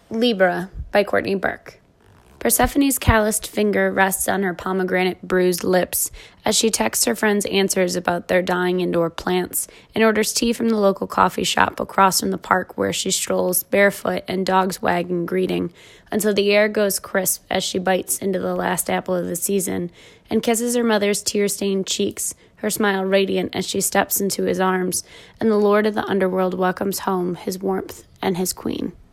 Libra by Courtney Burke. Persephone's calloused finger rests on her pomegranate-bruised lips as she texts her friends answers about their dying indoor plants and orders tea from the local coffee shop across from the park where she strolls barefoot and dogs wag in greeting until the air goes crisp as she bites into the last apple of the season and kisses her mother's tear-stained cheeks, her smile radiant as she steps into his arms, and the lord of the underworld welcomes home his warmth and his queen.